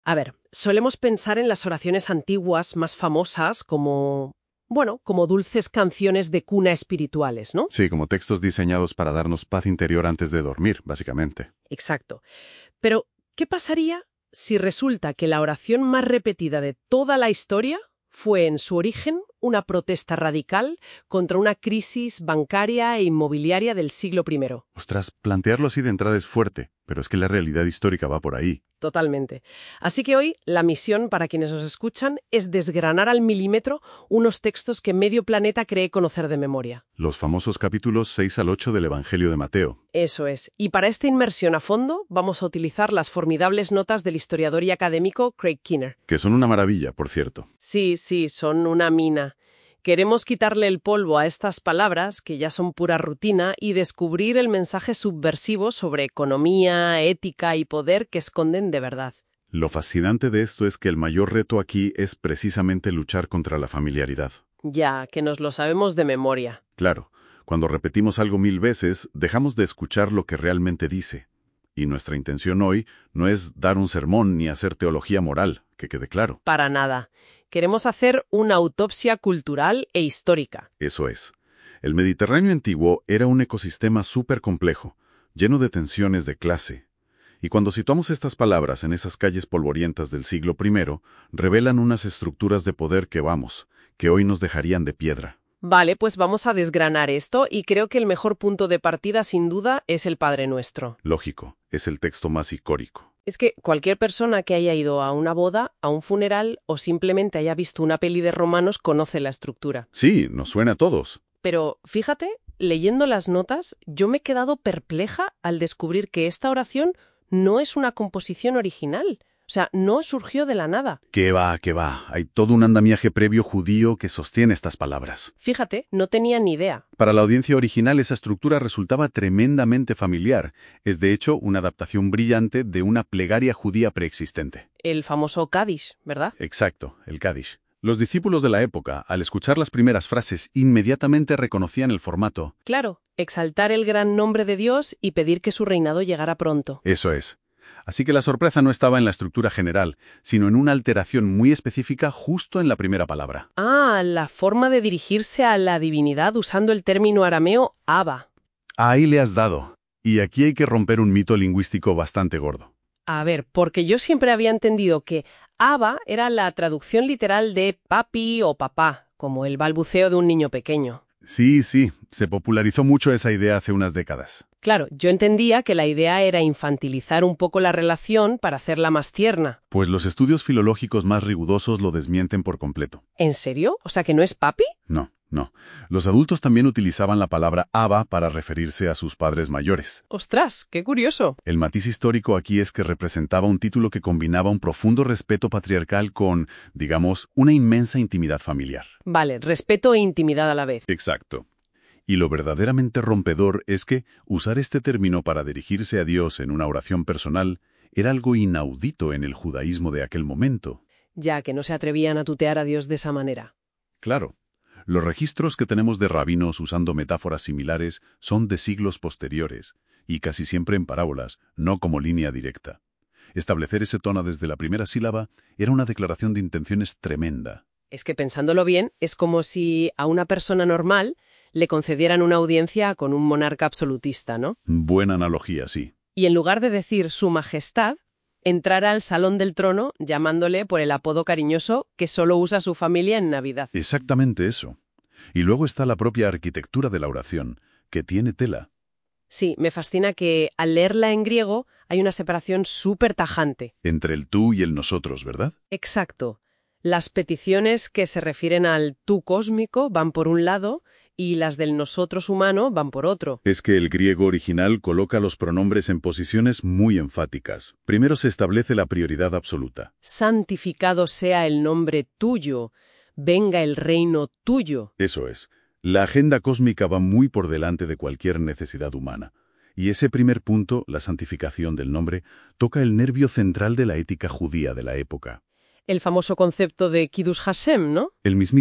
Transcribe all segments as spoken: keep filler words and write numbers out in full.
A ver, solemos pensar en las oraciones antiguas más famosas como, bueno, como dulces canciones de cuna espirituales, ¿no? Sí, como textos diseñados para darnos paz interior antes de dormir, básicamente. Exacto. Pero, ¿qué pasaría si resulta que la oración más repetida de toda la historia fue en su origen una protesta radical contra una crisis bancaria e inmobiliaria del siglo primero? Ostras, plantearlo así de entrada es fuerte, pero es que la realidad histórica va por ahí. Totalmente. Así que hoy la misión para quienes nos escuchan es desgranar al milímetro unos textos que medio planeta cree conocer de memoria. Los famosos capítulos seis al ocho del Evangelio de Mateo. Eso es. Y para esta inmersión a fondo vamos a utilizar las formidables notas del historiador y académico Craig Keener. Que son una maravilla, por cierto. Sí, sí, son una mina. Queremos quitarle el polvo a estas palabras, que ya son pura rutina, y descubrir el mensaje subversivo sobre economía, ética y poder que esconden de verdad. Lo fascinante de esto es que el mayor reto aquí es precisamente luchar contra la familiaridad. Ya, que nos lo sabemos de memoria. Claro, cuando repetimos algo mil veces, dejamos de escuchar lo que realmente dice. Y nuestra intención hoy no es dar un sermón ni hacer teología moral, que quede claro. Para nada. Queremos hacer una autopsia cultural e histórica. Eso es. El Mediterráneo antiguo era un ecosistema súper complejo, lleno de tensiones de clase. Y cuando situamos estas palabras en esas calles polvorientas del siglo primero, revelan unas estructuras de poder que, vamos, que hoy nos dejarían de piedra. Vale, pues vamos a desgranar esto y creo que el mejor punto de partida, sin duda, es el Padre Nuestro. Lógico, es el texto más icónico. Es que cualquier persona que haya ido a una boda, a un funeral o simplemente haya visto una peli de romanos conoce la estructura. Sí, nos suena a todos. Pero, fíjate, leyendo las notas, yo me he quedado perpleja al descubrir que esta oración no es una composición original. O sea, no surgió de la nada. ¿Qué va, qué va? Hay todo un andamiaje previo judío que sostiene estas palabras. Fíjate, no tenía ni idea. Para la audiencia original esa estructura resultaba tremendamente familiar. Es de hecho una adaptación brillante de una plegaria judía preexistente. El famoso Kadish, ¿verdad? Exacto, el Kadish. Los discípulos de la época, al escuchar las primeras frases, inmediatamente reconocían el formato. Claro, exaltar el gran nombre de Dios y pedir que su reinado llegara pronto. Eso es. Así que la sorpresa no estaba en la estructura general, sino en una alteración muy específica justo en la primera palabra. Ah, la forma de dirigirse a la divinidad usando el término arameo Abba. Ahí le has dado. Y aquí hay que romper un mito lingüístico bastante gordo. A ver, porque yo siempre había entendido que Abba era la traducción literal de papi o papá, como el balbuceo de un niño pequeño. Sí, sí, se popularizó mucho esa idea hace unas décadas. Claro, yo entendía que la idea era infantilizar un poco la relación para hacerla más tierna. Pues los estudios filológicos más rigurosos lo desmienten por completo. ¿En serio? ¿O sea que no es papi? No, no. Los adultos también utilizaban la palabra Abba para referirse a sus padres mayores. ¡Ostras! ¡Qué curioso! El matiz histórico aquí es que representaba un título que combinaba un profundo respeto patriarcal con, digamos, una inmensa intimidad familiar. Vale, respeto e intimidad a la vez. Exacto. Y lo verdaderamente rompedor es que usar este término para dirigirse a Dios en una oración personal era algo inaudito en el judaísmo de aquel momento. Ya que no se atrevían a tutear a Dios de esa manera. Claro. Los registros que tenemos de rabinos usando metáforas similares son de siglos posteriores, y casi siempre en parábolas, no como línea directa. Establecer ese tono desde la primera sílaba era una declaración de intenciones tremenda. Es que pensándolo bien, es como si a una persona normal le concedieran una audiencia con un monarca absolutista, ¿no? Buena analogía, sí. Y en lugar de decir su majestad, entrara al salón del trono llamándole por el apodo cariñoso que solo usa su familia en Navidad. Exactamente eso. Y luego está la propia arquitectura de la oración, que tiene tela. Sí, me fascina que al leerla en griego hay una separación súper tajante. Entre el tú y el nosotros, ¿verdad? Exacto. Las peticiones que se refieren al tú cósmico van por un lado y las del nosotros humano van por otro. Es que el griego original coloca los pronombres en posiciones muy enfáticas. Primero se establece la prioridad absoluta. Santificado sea el nombre tuyo, venga el reino tuyo. Eso es. La agenda cósmica va muy por delante de cualquier necesidad humana. Y ese primer punto, la santificación del nombre, toca el nervio central de la ética judía de la época. El famoso concepto de Kiddush Hashem, ¿no? El mismísimo.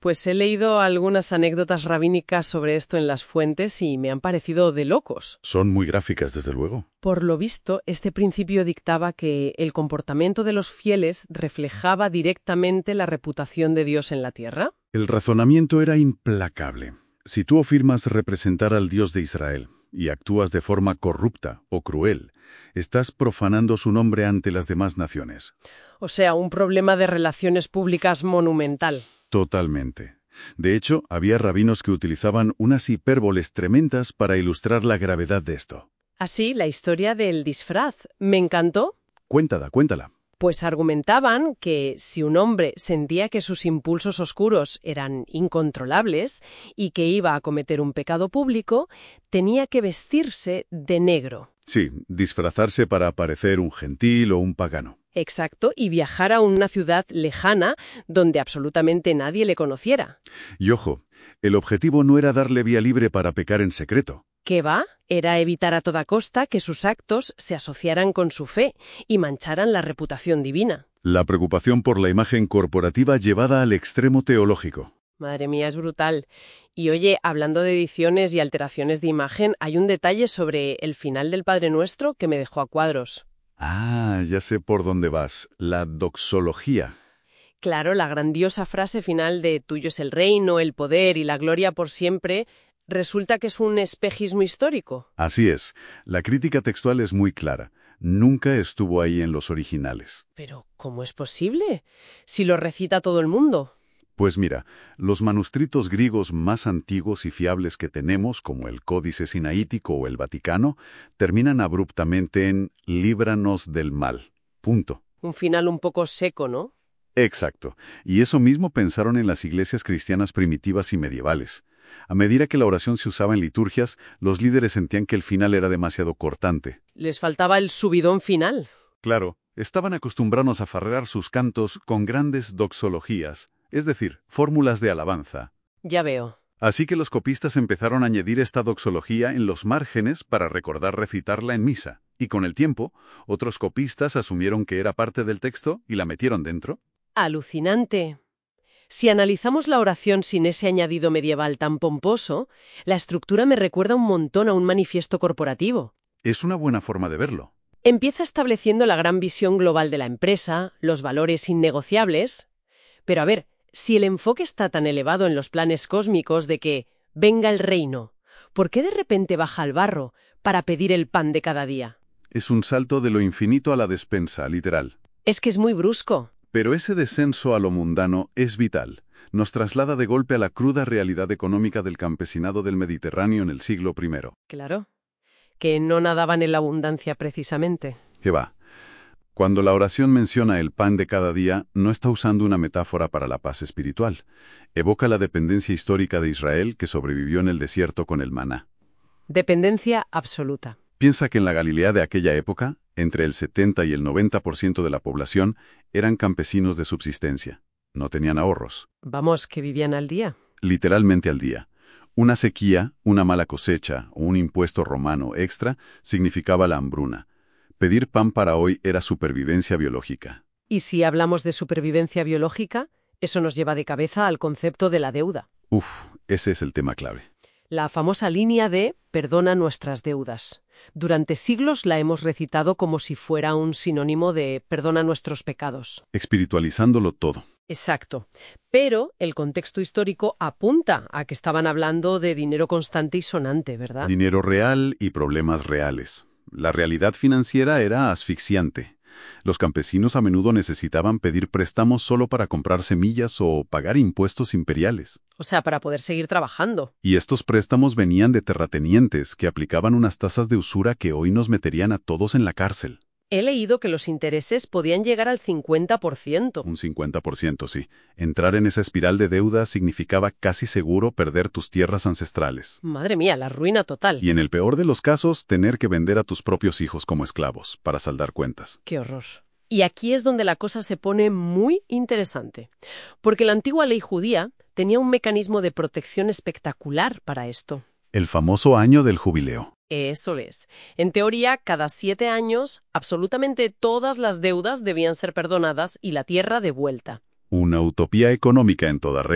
Pues he leído algunas anécdotas rabínicas sobre esto en las fuentes y me han parecido de locos. Son muy gráficas, desde luego. Por lo visto, este principio dictaba que el comportamiento de los fieles reflejaba directamente la reputación de Dios en la tierra. El razonamiento era implacable. Si tú afirmas representar al Dios de Israel y actúas de forma corrupta o cruel, estás profanando su nombre ante las demás naciones. O sea, un problema de relaciones públicas monumental. Totalmente. De hecho, había rabinos que utilizaban unas hipérboles tremendas para ilustrar la gravedad de esto. Así, la historia del disfraz me encantó. Cuéntala, cuéntala. Pues argumentaban que si un hombre sentía que sus impulsos oscuros eran incontrolables y que iba a cometer un pecado público, tenía que vestirse de negro. Sí, disfrazarse para parecer un gentil o un pagano. Exacto, y viajar a una ciudad lejana donde absolutamente nadie le conociera. Y ojo, el objetivo no era darle vía libre para pecar en secreto. ¿Qué va? Era evitar a toda costa que sus actos se asociaran con su fe y mancharan la reputación divina. La preocupación por la imagen corporativa llevada al extremo teológico. Madre mía, es brutal. Y oye, hablando de ediciones y alteraciones de imagen, hay un detalle sobre el final del Padre Nuestro que me dejó a cuadros. Ah, ya sé por dónde vas. La doxología. Claro, la grandiosa frase final de tuyo es el reino, el poder y la gloria por siempre, resulta que es un espejismo histórico. Así es. La crítica textual es muy clara. Nunca estuvo ahí en los originales. Pero, ¿cómo es posible? Si lo recita todo el mundo. Pues mira, los manuscritos griegos más antiguos y fiables que tenemos, como el Códice Sinaítico o el Vaticano, terminan abruptamente en «líbranos del mal». Punto. Un final un poco seco, ¿no? Exacto. Y eso mismo pensaron en las iglesias cristianas primitivas y medievales. A medida que la oración se usaba en liturgias, los líderes sentían que el final era demasiado cortante. Les faltaba el subidón final. Claro, estaban acostumbrados a farrear sus cantos con grandes doxologías, es decir, fórmulas de alabanza. Ya veo. Así que los copistas empezaron a añadir esta doxología en los márgenes para recordar recitarla en misa. Y con el tiempo, otros copistas asumieron que era parte del texto y la metieron dentro. Alucinante. Si analizamos la oración sin ese añadido medieval tan pomposo, la estructura me recuerda un montón a un manifiesto corporativo. Es una buena forma de verlo. Empieza estableciendo la gran visión global de la empresa, los valores innegociables. Pero a ver, si el enfoque está tan elevado en los planes cósmicos de que venga el reino, ¿por qué de repente baja al barro para pedir el pan de cada día? Es un salto de lo infinito a la despensa, literal. Es que es muy brusco. Pero ese descenso a lo mundano es vital. Nos traslada de golpe a la cruda realidad económica del campesinado del Mediterráneo en el siglo primero. Claro, que no nadaban en la abundancia precisamente. ¿Qué va? Cuando la oración menciona el pan de cada día, no está usando una metáfora para la paz espiritual. Evoca la dependencia histórica de Israel que sobrevivió en el desierto con el maná. Dependencia absoluta. Piensa que en la Galilea de aquella época, entre el setenta y el noventa por ciento de la población eran campesinos de subsistencia. No tenían ahorros. Vamos, que vivían al día. Literalmente al día. Una sequía, una mala cosecha o un impuesto romano extra significaba la hambruna. Pedir pan para hoy era supervivencia biológica. Y si hablamos de supervivencia biológica, eso nos lleva de cabeza al concepto de la deuda. Uf, ese es el tema clave. La famosa línea de «perdona nuestras deudas». Durante siglos la hemos recitado como si fuera un sinónimo de «perdona nuestros pecados». Espiritualizándolo todo. Exacto. Pero el contexto histórico apunta a que estaban hablando de dinero constante y sonante, ¿verdad? Dinero real y problemas reales. La realidad financiera era asfixiante. Los campesinos a menudo necesitaban pedir préstamos solo para comprar semillas o pagar impuestos imperiales. O sea, para poder seguir trabajando. Y estos préstamos venían de terratenientes que aplicaban unas tasas de usura que hoy nos meterían a todos en la cárcel. He leído que los intereses podían llegar al cincuenta por ciento. Un cincuenta por ciento, sí. Entrar en esa espiral de deuda significaba casi seguro perder tus tierras ancestrales. Madre mía, la ruina total. Y en el peor de los casos, tener que vender a tus propios hijos como esclavos para saldar cuentas. ¡Qué horror! Y aquí es donde la cosa se pone muy interesante. Porque la antigua ley judía tenía un mecanismo de protección espectacular para esto. El famoso año del jubileo. Eso es. En teoría, cada siete años, absolutamente todas las deudas debían ser perdonadas y la tierra devuelta. Una utopía económica en toda regla.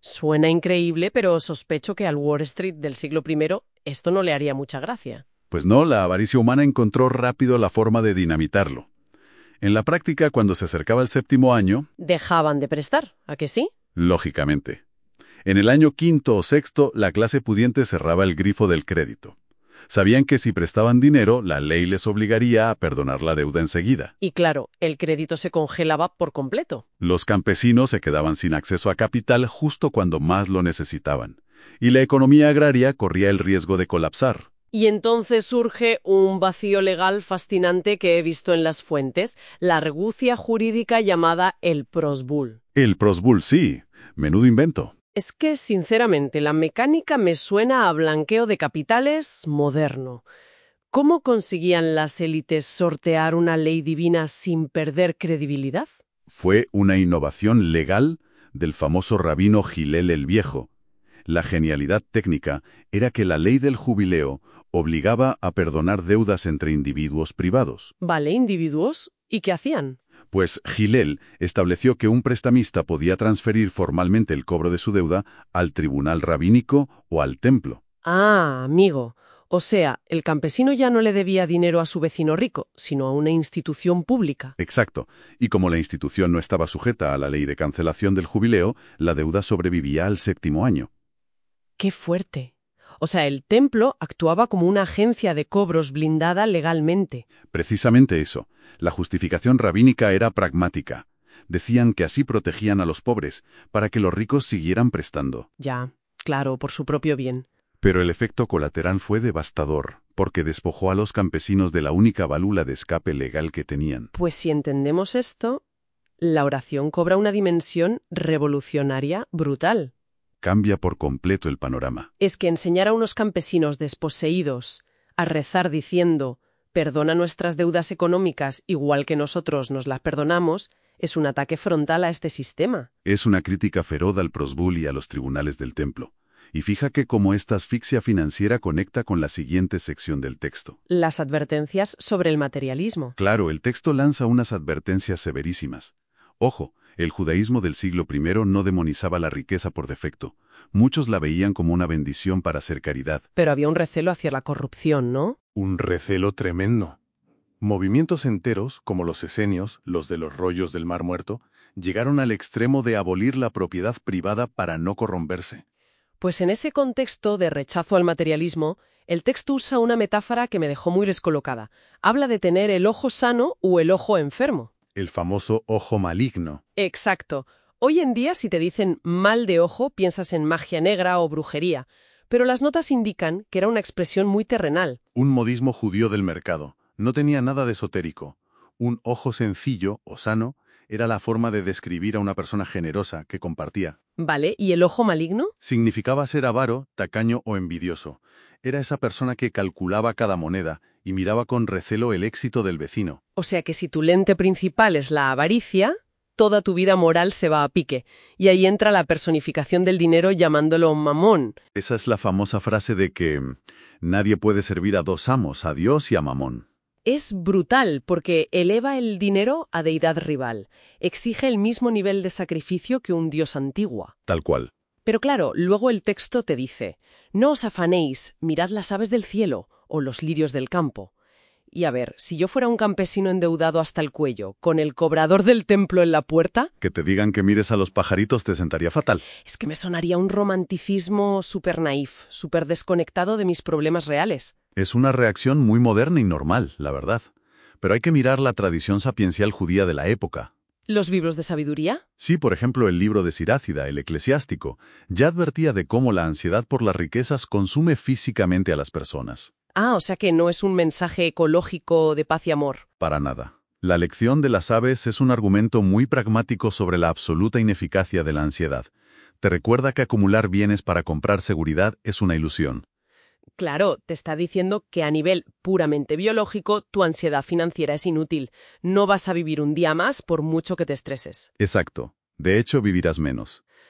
Suena increíble, pero sospecho que al Wall Street del siglo primero esto no le haría mucha gracia. Pues no, la avaricia humana encontró rápido la forma de dinamitarlo. En la práctica, cuando se acercaba el séptimo año, Dejaban de prestar, ¿a que sí? lógicamente. En el año quinto o sexto, la clase pudiente cerraba el grifo del crédito. Sabían que si prestaban dinero, la ley les obligaría a perdonar la deuda enseguida. Y claro, el crédito se congelaba por completo. Los campesinos se quedaban sin acceso a capital justo cuando más lo necesitaban. Y la economía agraria corría el riesgo de colapsar. Y entonces surge un vacío legal fascinante que he visto en las fuentes, la argucia jurídica llamada el prosbul. El prosbul, sí. Menudo invento. Es que, sinceramente, la mecánica me suena a blanqueo de capitales moderno. ¿Cómo conseguían las élites sortear una ley divina sin perder credibilidad? Fue una innovación legal del famoso rabino Gilel el Viejo. La genialidad técnica era que la ley del jubileo obligaba a perdonar deudas entre individuos privados. Vale, individuos. ¿Y qué hacían? Pues Gilel estableció que un prestamista podía transferir formalmente el cobro de su deuda al tribunal rabínico o al templo. Ah, amigo. O sea, el campesino ya no le debía dinero a su vecino rico, sino a una institución pública. Exacto. Y como la institución no estaba sujeta a la ley de cancelación del jubileo, la deuda sobrevivía al séptimo año. ¡Qué fuerte! O sea, el templo actuaba como una agencia de cobros blindada legalmente. Precisamente eso. La justificación rabínica era pragmática. Decían que así protegían a los pobres, para que los ricos siguieran prestando. Ya, claro, por su propio bien. Pero el efecto colateral fue devastador, porque despojó a los campesinos de la única válvula de escape legal que tenían. Pues si entendemos esto, la oración cobra una dimensión revolucionaria brutal. Cambia por completo el panorama. Es que enseñar a unos campesinos desposeídos a rezar diciendo «perdona nuestras deudas económicas igual que nosotros nos las perdonamos» es un ataque frontal a este sistema. Es una crítica feroz al prosbul y a los tribunales del templo. Y fija que cómo esta asfixia financiera conecta con la siguiente sección del texto. Las advertencias sobre el materialismo. Claro, el texto lanza unas advertencias severísimas. Ojo, el judaísmo del siglo primero no demonizaba la riqueza por defecto. Muchos la veían como una bendición para hacer caridad. Pero había un recelo hacia la corrupción, ¿no? Un recelo tremendo. Movimientos enteros, como los esenios, los de los rollos del Mar Muerto, llegaron al extremo de abolir la propiedad privada para no corromperse. Pues en ese contexto de rechazo al materialismo, el texto usa una metáfora que me dejó muy descolocada. Habla de tener el ojo sano o el ojo enfermo. El famoso ojo maligno. Exacto. Hoy en día, si te dicen mal de ojo, piensas en magia negra o brujería, pero las notas indican que era una expresión muy terrenal. Un modismo judío del mercado. No tenía nada de esotérico. Un ojo sencillo o sano era la forma de describir a una persona generosa que compartía. Vale, ¿y el ojo maligno? Significaba ser avaro, tacaño o envidioso. Era esa persona que calculaba cada moneda y miraba con recelo el éxito del vecino. O sea que si tu lente principal es la avaricia, toda tu vida moral se va a pique. Y ahí entra la personificación del dinero llamándolo mamón. Esa es la famosa frase de que nadie puede servir a dos amos, a Dios y a Mamón. Es brutal porque eleva el dinero a deidad rival. Exige el mismo nivel de sacrificio que un dios antiguo. Tal cual. Pero claro, luego el texto te dice, no os afanéis, mirad las aves del cielo o los lirios del campo. Y a ver, si yo fuera un campesino endeudado hasta el cuello, con el cobrador del templo en la puerta... Que te digan que mires a los pajaritos te sentaría fatal. Es que me sonaría un romanticismo súper naif, súper desconectado de mis problemas reales. Es una reacción muy moderna y normal, la verdad. Pero hay que mirar la tradición sapiencial judía de la época. ¿Los libros de sabiduría? Sí, por ejemplo, el libro de Sirácida, el eclesiástico, ya advertía de cómo la ansiedad por las riquezas consume físicamente a las personas. Ah, o sea que no es un mensaje ecológico de paz y amor. Para nada. La lección de las aves es un argumento muy pragmático sobre la absoluta ineficacia de la ansiedad. Te recuerda que acumular bienes para comprar seguridad es una ilusión. Claro, te está diciendo que a nivel puramente biológico tu ansiedad financiera es inútil. No vas a vivir un día más por mucho que te estreses. Exacto. De hecho, vivirás menos.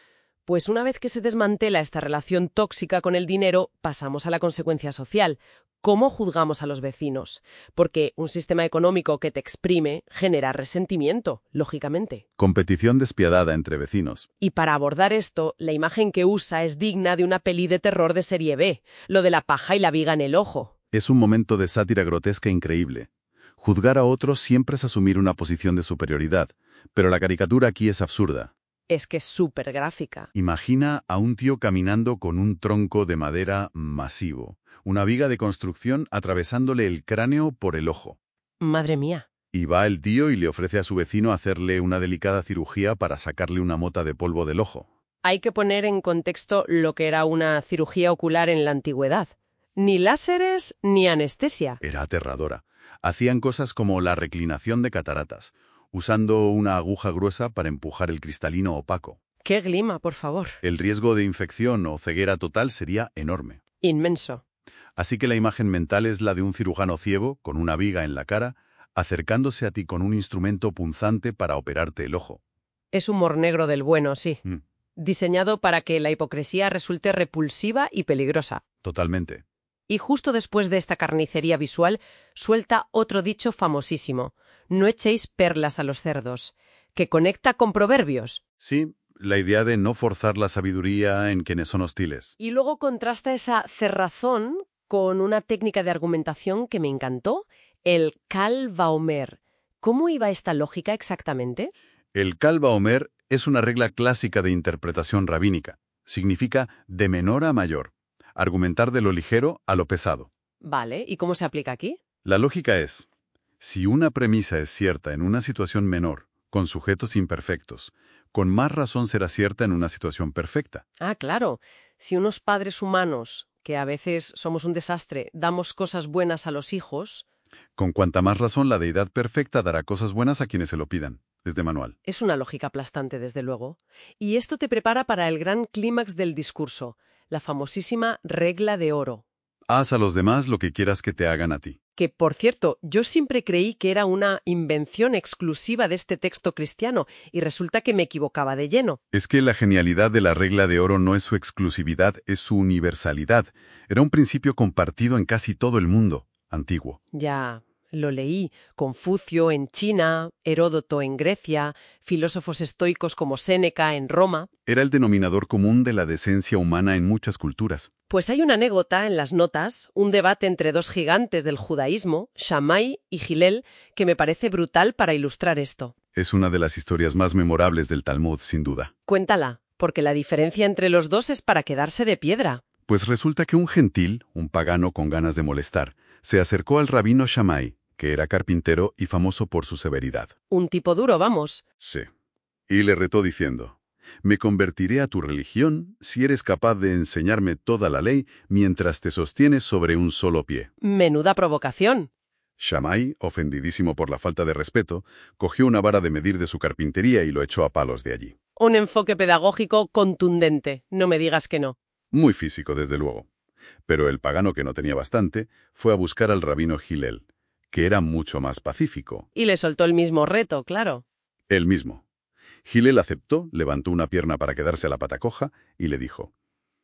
Pues una vez que se desmantela esta relación tóxica con el dinero, pasamos a la consecuencia social. ¿Cómo juzgamos a los vecinos? Porque un sistema económico que te exprime genera resentimiento, lógicamente. Competición despiadada entre vecinos. Y para abordar esto, la imagen que usa es digna de una peli de terror de serie B, lo de la paja y la viga en el ojo. Es un momento de sátira grotesca increíble. Juzgar a otros siempre es asumir una posición de superioridad, pero la caricatura aquí es absurda. Es que es súper gráfica. Imagina a un tío caminando con un tronco de madera masivo, una viga de construcción atravesándole el cráneo por el ojo. Madre mía. Y va el tío y le ofrece a su vecino hacerle una delicada cirugía para sacarle una mota de polvo del ojo. Hay que poner en contexto lo que era una cirugía ocular en la antigüedad. Ni láseres ni anestesia. Era aterradora. Hacían cosas como la reclinación de cataratas, usando una aguja gruesa para empujar el cristalino opaco. ¡Qué glima, por favor! El riesgo de infección o ceguera total sería enorme. Inmenso. Así que la imagen mental es la de un cirujano ciego, con una viga en la cara, acercándose a ti con un instrumento punzante para operarte el ojo. Es humor negro del bueno, sí. Mm. Diseñado para que la hipocresía resulte repulsiva y peligrosa. Totalmente. Y justo después de esta carnicería visual, suelta otro dicho famosísimo: no echéis perlas a los cerdos, que conecta con proverbios. Sí, la idea de no forzar la sabiduría en quienes son hostiles. Y luego contrasta esa cerrazón con una técnica de argumentación que me encantó, el Kal Vaomer. ¿Cómo iba esta lógica exactamente? El Kal Vaomer es una regla clásica de interpretación rabínica. Significa de menor a mayor. Argumentar de lo ligero a lo pesado. Vale, ¿y cómo se aplica aquí? La lógica es, si una premisa es cierta en una situación menor, con sujetos imperfectos, con más razón será cierta en una situación perfecta. Ah, claro. Si unos padres humanos, que a veces somos un desastre, damos cosas buenas a los hijos... Con cuanta más razón la deidad perfecta dará cosas buenas a quienes se lo pidan. Es de manual. Es una lógica aplastante, desde luego. Y esto te prepara para el gran clímax del discurso, la famosísima regla de oro. Haz a los demás lo que quieras que te hagan a ti. Que, por cierto, yo siempre creí que era una invención exclusiva de este texto cristiano, y resulta que me equivocaba de lleno. Es que la genialidad de la regla de oro no es su exclusividad, es su universalidad. Era un principio compartido en casi todo el mundo antiguo. Ya... Lo leí. Confucio en China, Heródoto en Grecia, filósofos estoicos como Séneca en Roma. Era el denominador común de la decencia humana en muchas culturas. Pues hay una anécdota en las notas, un debate entre dos gigantes del judaísmo, Shammai y Hillel, que me parece brutal para ilustrar esto. Es una de las historias más memorables del Talmud, sin duda. Cuéntala, porque la diferencia entre los dos es para quedarse de piedra. Pues resulta que un gentil, un pagano con ganas de molestar, se acercó al rabino Shammai, que era carpintero y famoso por su severidad. Un tipo duro, vamos. Sí. Y le retó diciendo, «Me convertiré a tu religión si eres capaz de enseñarme toda la ley mientras te sostienes sobre un solo pie». Menuda provocación. Shammai, ofendidísimo por la falta de respeto, cogió una vara de medir de su carpintería y lo echó a palos de allí. Un enfoque pedagógico contundente, no me digas que no. Muy físico, desde luego. Pero el pagano, que no tenía bastante, fue a buscar al rabino Hillel, que era mucho más pacífico. Y le soltó el mismo reto, claro. El mismo. Hillel aceptó, levantó una pierna para quedarse a la pata coja y le dijo,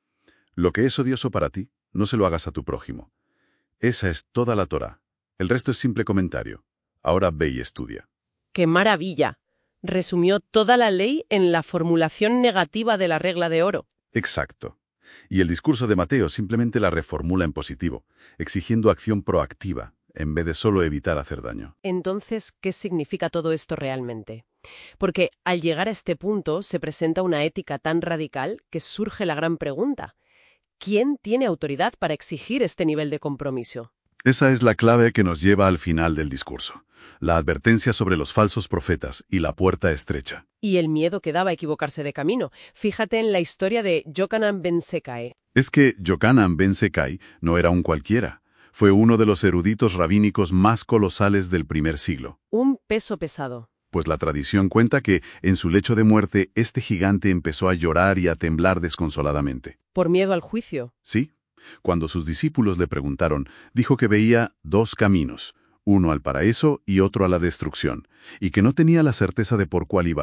«Lo que es odioso para ti, no se lo hagas a tu prójimo. Esa es toda la Torá. El resto es simple comentario. Ahora ve y estudia». ¡Qué maravilla! Resumió toda la ley en la formulación negativa de la regla de oro. Exacto. Y el discurso de Mateo simplemente la reformula en positivo, exigiendo acción proactiva, en vez de solo evitar hacer daño. Entonces, ¿qué significa todo esto realmente? Porque al llegar a este punto se presenta una ética tan radical que surge la gran pregunta: ¿quién tiene autoridad para exigir este nivel de compromiso? Esa es la clave que nos lleva al final del discurso, la advertencia sobre los falsos profetas y la puerta estrecha. Y el miedo que daba a equivocarse de camino. Fíjate en la historia de Yochanan ben Zakkai. Es que Yochanan ben Zakkai no era un cualquiera. Fue uno de los eruditos rabínicos más colosales del primer siglo. Un peso pesado. Pues la tradición cuenta que, en su lecho de muerte, este gigante empezó a llorar y a temblar desconsoladamente. ¿Por miedo al juicio? Sí. Cuando sus discípulos le preguntaron, dijo que veía dos caminos, uno al paraíso y otro a la destrucción, y que no tenía la certeza de por cuál iba a ir.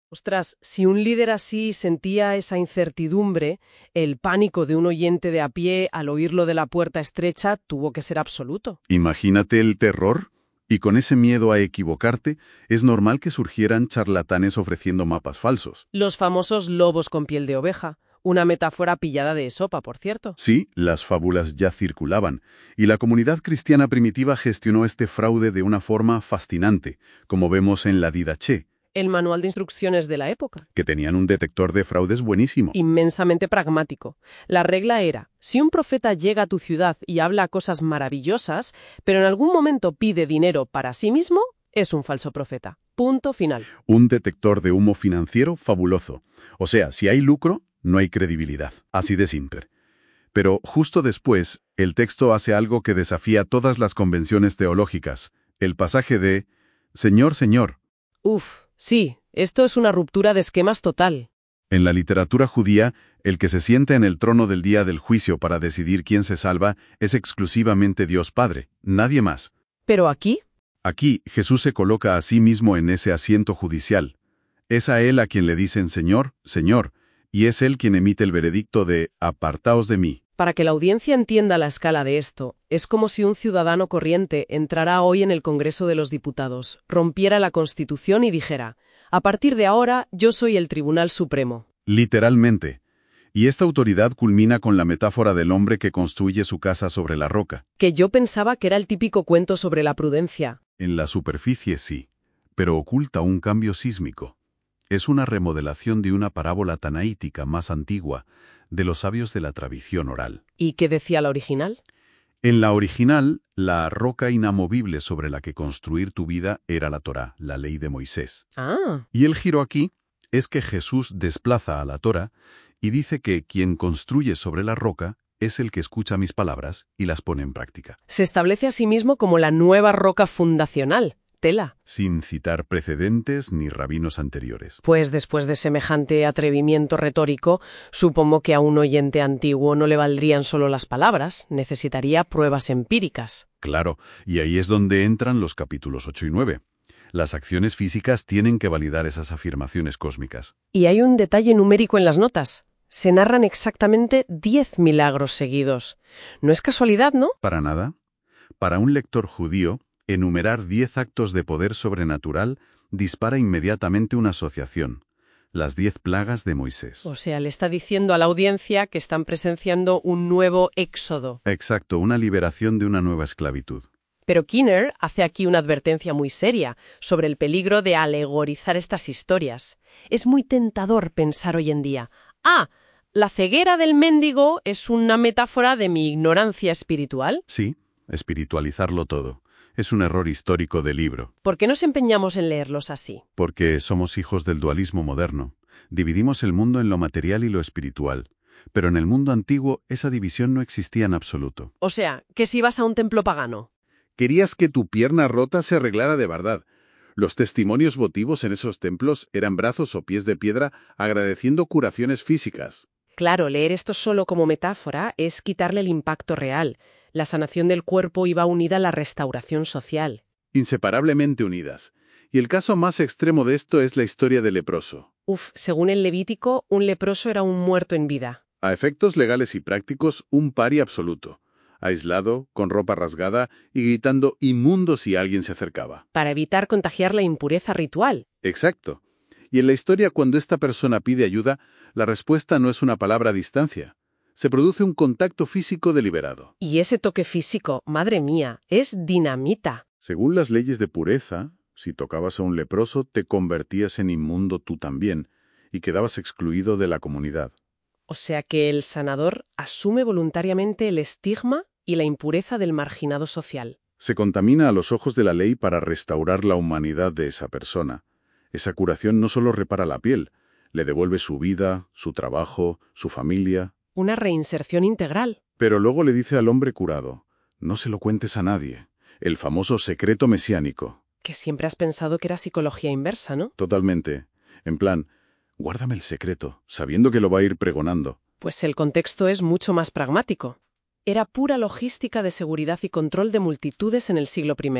Ostras, si un líder así sentía esa incertidumbre, el pánico de un oyente de a pie al oírlo de la puerta estrecha tuvo que ser absoluto. Imagínate el terror. Y con ese miedo a equivocarte, es normal que surgieran charlatanes ofreciendo mapas falsos. Los famosos lobos con piel de oveja. Una metáfora pillada de Esopa, por cierto. Sí, las fábulas ya circulaban, y la comunidad cristiana primitiva gestionó este fraude de una forma fascinante, como vemos en la Didache, El manual de instrucciones de la época. que tenían un detector de fraudes buenísimo. Inmensamente pragmático. La regla era, si un profeta llega a tu ciudad y habla cosas maravillosas, pero en algún momento pide dinero para sí mismo, es un falso profeta. Punto final. Un detector de humo financiero fabuloso. O sea, si hay lucro, no hay credibilidad. Así de simple. Pero justo después, el texto hace algo que desafía todas las convenciones teológicas. El pasaje de Señor, Señor. Uf, sí, esto es una ruptura de esquemas total. En la literatura judía, el que se sienta en el trono del día del juicio para decidir quién se salva es exclusivamente Dios Padre, nadie más. Pero aquí, Aquí, Jesús se coloca a sí mismo en ese asiento judicial. Es a él a quien le dicen Señor, Señor, y es él quien emite el veredicto de «apartaos de mí». para que la audiencia entienda la escala de esto, es como si un ciudadano corriente entrara hoy en el Congreso de los Diputados, rompiera la Constitución y dijera, a partir de ahora yo soy el Tribunal Supremo. Literalmente. Y esta autoridad culmina con la metáfora del hombre que construye su casa sobre la roca. Que yo pensaba que era el típico cuento sobre la prudencia. En la superficie sí, pero oculta un cambio sísmico. Es una remodelación de una parábola tanaítica más antigua, de los sabios de la tradición oral. ¿Y qué decía la original? En la original, la roca inamovible sobre la que construir tu vida era la Torá, la ley de Moisés. Ah, Y el giro aquí es que Jesús desplaza a la Torá y dice que quien construye sobre la roca es el que escucha mis palabras y las pone en práctica. se establece a sí mismo como la nueva roca fundacional. Tela. Sin citar precedentes ni rabinos anteriores. Pues después de semejante atrevimiento retórico, supongo que a un oyente antiguo no le valdrían solo las palabras, necesitaría pruebas empíricas. Claro, y ahí es donde entran los capítulos ocho y nueve. Las acciones físicas tienen que validar esas afirmaciones cósmicas. Y hay un detalle numérico en las notas. Se narran exactamente diez milagros seguidos. No es casualidad, ¿no? Para nada. Para un lector judío, enumerar diez actos de poder sobrenatural dispara inmediatamente una asociación. Las diez plagas de Moisés. O sea, le está diciendo a la audiencia que están presenciando un nuevo éxodo. Exacto, una liberación de una nueva esclavitud. Pero Kinner hace aquí una advertencia muy seria sobre el peligro de alegorizar estas historias. Es muy tentador pensar hoy en día, ah, la ceguera del mendigo es una metáfora de mi ignorancia espiritual. Sí, espiritualizarlo todo. Es un error histórico del libro. ¿Por qué nos empeñamos en leerlos así? Porque somos hijos del dualismo moderno. Dividimos el mundo en lo material y lo espiritual. Pero en el mundo antiguo esa división no existía en absoluto. O sea, que si vas a un templo pagano. Querías que tu pierna rota se arreglara de verdad. Los testimonios votivos en esos templos eran brazos o pies de piedra agradeciendo curaciones físicas. Claro, leer esto solo como metáfora es quitarle el impacto real. La sanación del cuerpo iba unida a la restauración social. Inseparablemente unidas. Y el caso más extremo de esto es la historia del leproso. Uf, según el Levítico, un leproso era un muerto en vida. A efectos legales y prácticos, un pari absoluto. Aislado, con ropa rasgada y gritando inmundo si alguien se acercaba. Para evitar contagiar la impureza ritual. Exacto. Y en la historia, cuando esta persona pide ayuda, la respuesta no es una palabra a distancia. Se produce un contacto físico deliberado. Y ese toque físico, madre mía, es dinamita. Según las leyes de pureza, si tocabas a un leproso, te convertías en inmundo tú también, y quedabas excluido de la comunidad. O sea que el sanador asume voluntariamente el estigma y la impureza del marginado social. Se contamina a los ojos de la ley para restaurar la humanidad de esa persona. Esa curación no solo repara la piel, le devuelve su vida, su trabajo, su familia. Una reinserción integral. Pero luego le dice al hombre curado, no se lo cuentes a nadie. El famoso secreto mesiánico. Que siempre has pensado que era psicología inversa, ¿no? Totalmente. En plan, guárdame el secreto, sabiendo que lo va a ir pregonando. Pues el contexto es mucho más pragmático. Era pura logística de seguridad y control de multitudes en el siglo primero.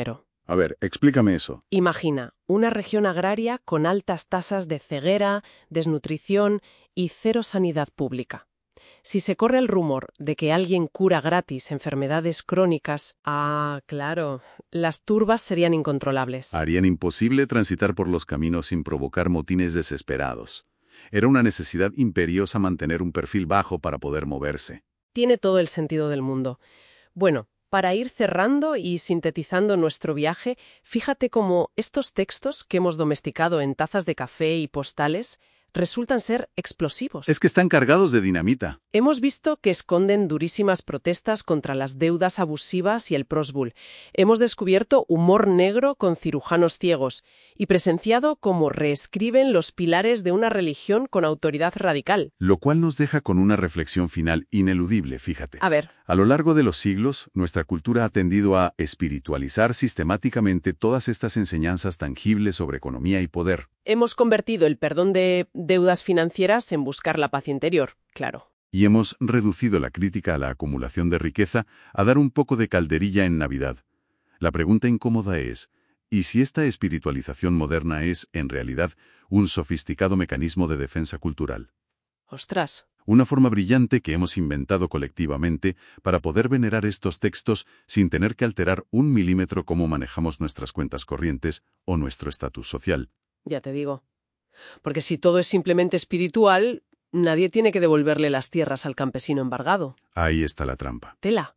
A ver, explícame eso. Imagina una región agraria con altas tasas de ceguera, desnutrición y cero sanidad pública. Si se corre el rumor de que alguien cura gratis enfermedades crónicas, ah, claro, las turbas serían incontrolables. Harían imposible transitar por los caminos sin provocar motines desesperados. Era una necesidad imperiosa mantener un perfil bajo para poder moverse. Tiene todo el sentido del mundo. Bueno, para ir cerrando y sintetizando nuestro viaje, fíjate cómo estos textos que hemos domesticado en tazas de café y postales resultan ser explosivos. Es que están cargados de dinamita. Hemos visto que esconden durísimas protestas contra las deudas abusivas y el prosbull. Hemos descubierto humor negro con cirujanos ciegos y presenciado cómo reescriben los pilares de una religión con autoridad radical. Lo cual nos deja con una reflexión final ineludible, fíjate. A ver. A lo largo de los siglos, nuestra cultura ha tendido a espiritualizar sistemáticamente todas estas enseñanzas tangibles sobre economía y poder. Hemos convertido el perdón de deudas financieras en buscar la paz interior, claro. Y hemos reducido la crítica a la acumulación de riqueza a dar un poco de calderilla en Navidad. La pregunta incómoda es, ¿y si esta espiritualización moderna es, en realidad, un sofisticado mecanismo de defensa cultural? ¡Ostras! Una forma brillante que hemos inventado colectivamente para poder venerar estos textos sin tener que alterar un milímetro cómo manejamos nuestras cuentas corrientes o nuestro estatus social. Ya te digo. Porque si todo es simplemente espiritual, nadie tiene que devolverle las tierras al campesino embargado. Ahí está la trampa. Tela.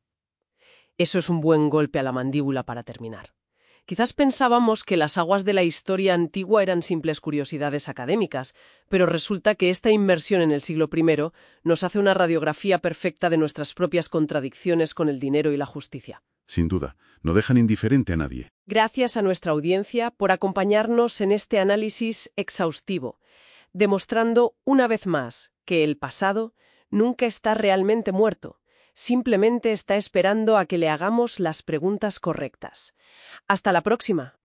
Eso es un buen golpe a la mandíbula para terminar. Quizás pensábamos que las aguas de la historia antigua eran simples curiosidades académicas, pero resulta que esta inmersión en el siglo primero nos hace una radiografía perfecta de nuestras propias contradicciones con el dinero y la justicia. Sin duda, no dejan indiferente a nadie. Gracias a nuestra audiencia por acompañarnos en este análisis exhaustivo, demostrando una vez más que el pasado nunca está realmente muerto. Simplemente está esperando a que le hagamos las preguntas correctas. Hasta la próxima.